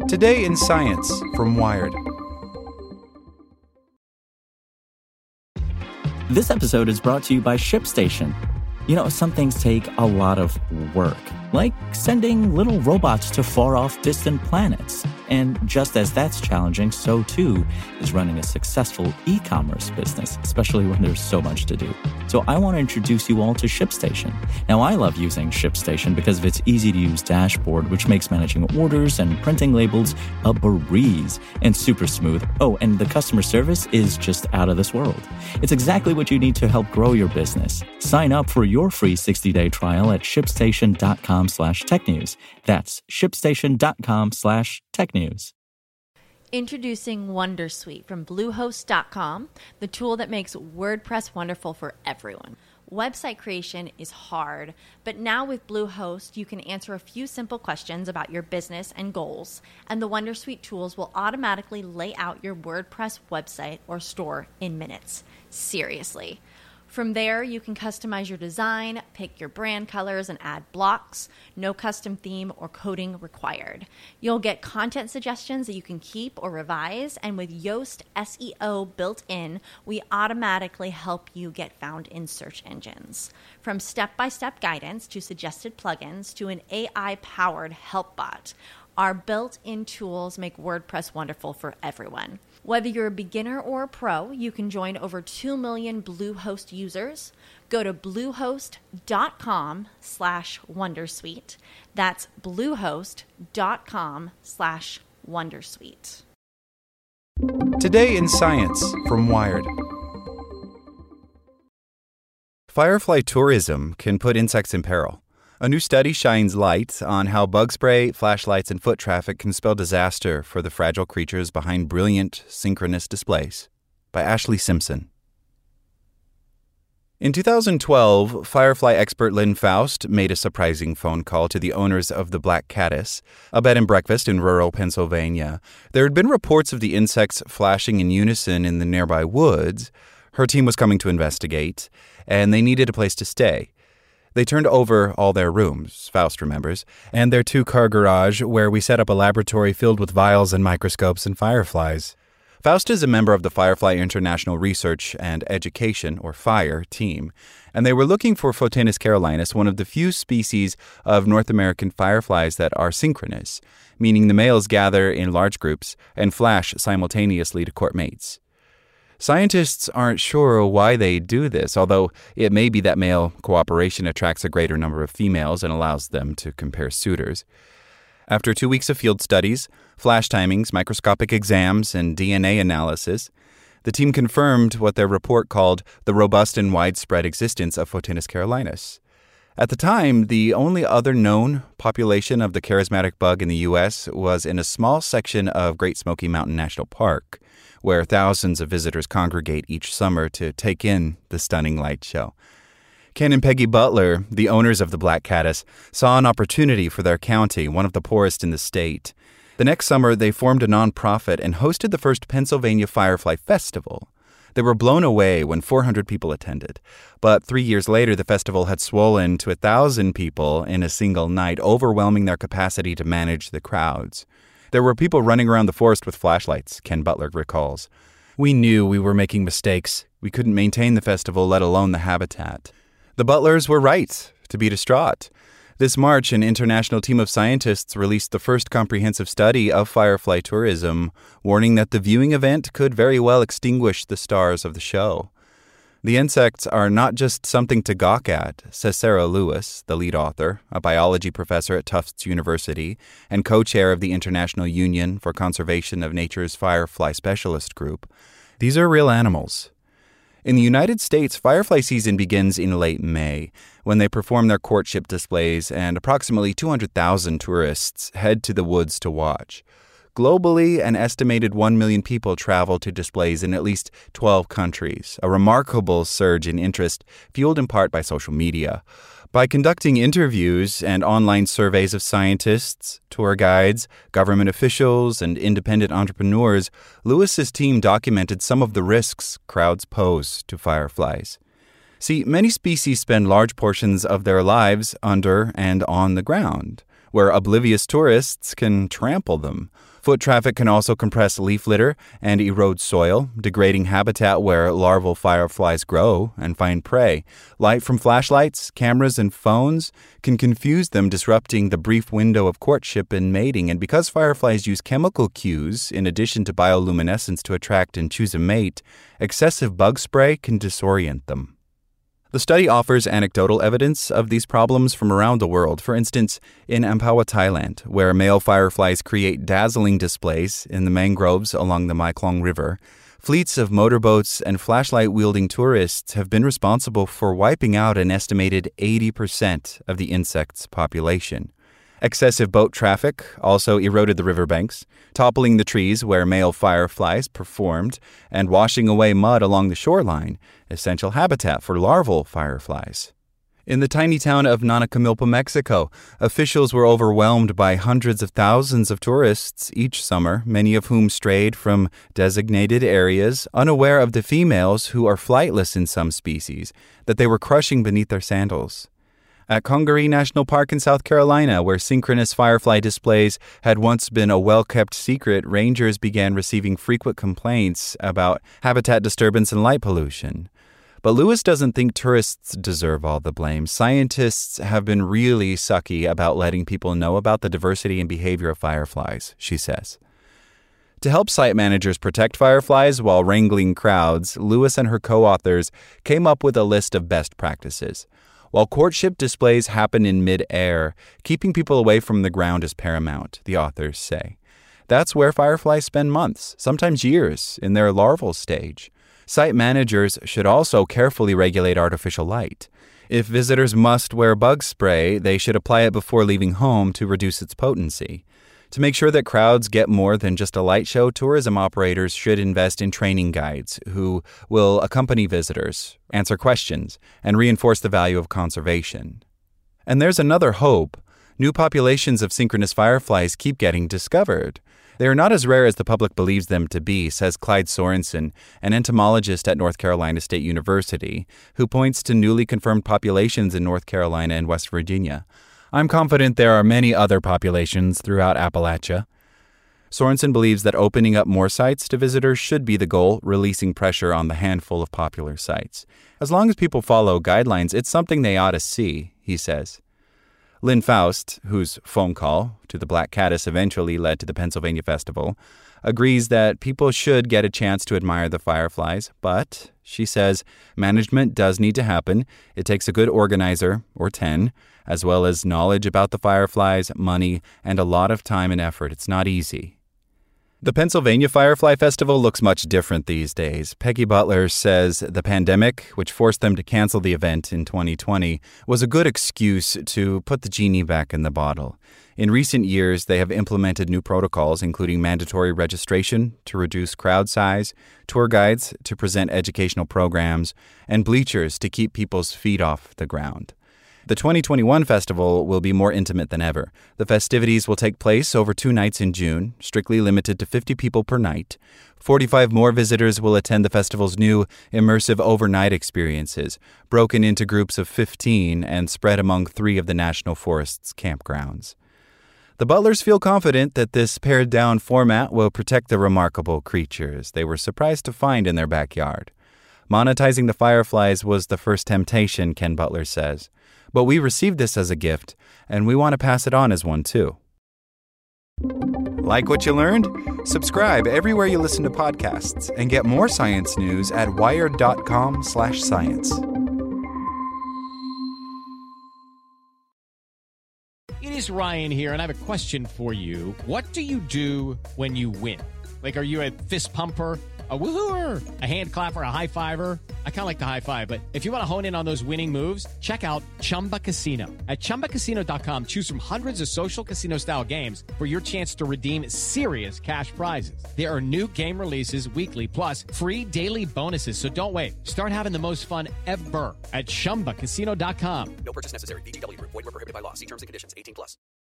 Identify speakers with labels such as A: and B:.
A: Today in Science from Wired.
B: This episode is brought to you by ShipStation. You know, some things take a lot of work, like sending little robots to far-off distant planets. And just as that's challenging, so too is running a successful e-commerce business, especially when there's so much to do. So I want to introduce you all to ShipStation. Now, I love using ShipStation because of its easy-to-use dashboard, which makes managing orders and printing labels a breeze and super smooth. Oh, and the customer service is just out of this world. It's exactly what you need to help grow your business. Sign up for your free 60-day trial at shipstation.com/technews. That's shipstation.com/technews.
C: Introducing Wondersuite from Bluehost.com, the tool that makes WordPress wonderful for everyone. Website creation is hard, but now with Bluehost, you can answer a few simple questions about your business and goals, and the Wondersuite tools will automatically lay out your WordPress website or store in minutes. Seriously. From there, you can customize your design, pick your brand colors, and add blocks. No custom theme or coding required. You'll get content suggestions that you can keep or revise, and with Yoast SEO built in, we automatically help you get found in search engines. From step-by-step guidance to suggested plugins to an AI-powered help bot, our built-in tools make WordPress wonderful for everyone. Whether you're a beginner or a pro, you can join over 2 million Bluehost users. Go to bluehost.com/wondersuite. That's bluehost.com/wondersuite.
A: Today in Science from Wired. Firefly tourism can put insects in peril. A new study shines light on how bug spray, flashlights, and foot traffic can spell disaster for the fragile creatures behind brilliant, synchronous displays. By Ashley Simpson. In 2012, Firefly expert Lynn Faust made a surprising phone call to the owners of the Black Caddis, a bed and breakfast in rural Pennsylvania. There had been reports of the insects flashing in unison in the nearby woods. Her team was coming to investigate, and they needed a place to stay. They turned over all their rooms, Faust remembers, and their 2-car garage where we set up a laboratory filled with vials and microscopes and fireflies. Faust is a member of the Firefly International Research and Education, or FIRE, team, and they were looking for Photinus carolinus, one of the few species of North American fireflies that are synchronous, meaning the males gather in large groups and flash simultaneously to court mates. Scientists aren't sure why they do this, although it may be that male cooperation attracts a greater number of females and allows them to compare suitors. After 2 weeks of field studies, flash timings, microscopic exams, and DNA analysis, the team confirmed what their report called the robust and widespread existence of Photinus carolinus. At the time, the only other known population of the charismatic bug in the U.S. was in a small section of Great Smoky Mountain National Park, where thousands of visitors congregate each summer to take in the stunning light show. Ken and Peggy Butler, the owners of the Black Caddis, saw an opportunity for their county, one of the poorest in the state. The next summer, they formed a nonprofit and hosted the first Pennsylvania Firefly Festival. They were blown away when 400 people attended. But 3 years later, the festival had swollen to 1,000 people in a single night, overwhelming their capacity to manage the crowds. There were people running around the forest with flashlights, Ken Butler recalls. We knew we were making mistakes. We couldn't maintain the festival, let alone the habitat. The Butlers were right to be distraught. This March, an international team of scientists released the first comprehensive study of firefly tourism, warning that the viewing event could very well extinguish the stars of the show. The insects are not just something to gawk at, says Sarah Lewis, the lead author, a biology professor at Tufts University and co-chair of the International Union for Conservation of Nature's Firefly Specialist Group. These are real animals. In the United States, firefly season begins in late May, when they perform their courtship displays, and approximately 200,000 tourists head to the woods to watch. Globally, an estimated 1 million people travel to displays in at least 12 countries, a remarkable surge in interest fueled in part by social media. By conducting interviews and online surveys of scientists, tour guides, government officials, and independent entrepreneurs, Lewis's team documented some of the risks crowds pose to fireflies. See, many species spend large portions of their lives under and on the ground. where oblivious tourists can trample them. Foot traffic can also compress leaf litter and erode soil, degrading habitat where larval fireflies grow and find prey. Light from flashlights, cameras, and phones can confuse them, disrupting the brief window of courtship and mating. And because fireflies use chemical cues in addition to bioluminescence to attract and choose a mate, excessive bug spray can disorient them. The study offers anecdotal evidence of these problems from around the world. For instance, in Amphoe, Thailand, where male fireflies create dazzling displays in the mangroves along the Mekong River, fleets of motorboats and flashlight-wielding tourists have been responsible for wiping out an estimated 80% of the insect's population. Excessive boat traffic also eroded the riverbanks, toppling the trees where male fireflies performed and washing away mud along the shoreline, essential habitat for larval fireflies. In the tiny town of Nanacamilpa, Mexico, officials were overwhelmed by hundreds of thousands of tourists each summer, many of whom strayed from designated areas, unaware of the females who are flightless in some species, that they were crushing beneath their sandals. At Congaree National Park in South Carolina, where synchronous firefly displays had once been a well-kept secret, rangers began receiving frequent complaints about habitat disturbance and light pollution. But Lewis doesn't think tourists deserve all the blame. Scientists have been really sucky about letting people know about the diversity and behavior of fireflies, she says. To help site managers protect fireflies while wrangling crowds, Lewis and her co-authors came up with a list of best practices. While courtship displays happen in mid-air, keeping people away from the ground is paramount, the authors say. That's where fireflies spend months, sometimes years, in their larval stage. Site managers should also carefully regulate artificial light. If visitors must wear bug spray, they should apply it before leaving home to reduce its potency. To make sure that crowds get more than just a light show, tourism operators should invest in training guides who will accompany visitors, answer questions, and reinforce the value of conservation. And there's another hope. New populations of synchronous fireflies keep getting discovered. They are not as rare as the public believes them to be, says Clyde Sorensen, an entomologist at North Carolina State University, who points to newly confirmed populations in North Carolina and West Virginia. I'm confident there are many other populations throughout Appalachia. Sorensen believes that opening up more sites to visitors should be the goal, releasing pressure on the handful of popular sites. As long as people follow guidelines, it's something they ought to see, he says. Lynn Faust, whose phone call to the Black Caddis eventually led to the Pennsylvania Festival, agrees that people should get a chance to admire the fireflies, but, she says, management does need to happen. It takes a good organizer, or 10, as well as knowledge about the fireflies, money, and a lot of time and effort. It's not easy. The Pennsylvania Firefly Festival looks much different these days. Peggy Butler says the pandemic, which forced them to cancel the event in 2020, was a good excuse to put the genie back in the bottle. In recent years, they have implemented new protocols, including mandatory registration to reduce crowd size, tour guides to present educational programs, and bleachers to keep people's feet off the ground. The 2021 festival will be more intimate than ever. The festivities will take place over 2 nights in June, strictly limited to 50 people per night. 45 more visitors will attend the festival's new immersive overnight experiences, broken into groups of 15 and spread among 3 of the National Forest's campgrounds. The Butlers feel confident that this pared-down format will protect the remarkable creatures they were surprised to find in their backyard. Monetizing the fireflies was the first temptation, Ken Butler says. But we received this as a gift, and we want to pass it on as one, too. Like what you learned? Subscribe everywhere you listen to podcasts and get more science news at wired.com/science.
D: It is Ryan here, and I have a question for you. What do you do when you win? Like, are you a fist pumper, a woohooer, a hand clapper, a high fiver? I kind of like the high five, but if you want to hone in on those winning moves, check out Chumba Casino. At ChumbaCasino.com, choose from hundreds of social casino-style games for your chance to redeem serious cash prizes. There are new game releases weekly, plus free daily bonuses. So don't wait. Start having the most fun ever at ChumbaCasino.com.
E: No purchase necessary. VGW Group. Void where prohibited by law. See terms and conditions. 18+.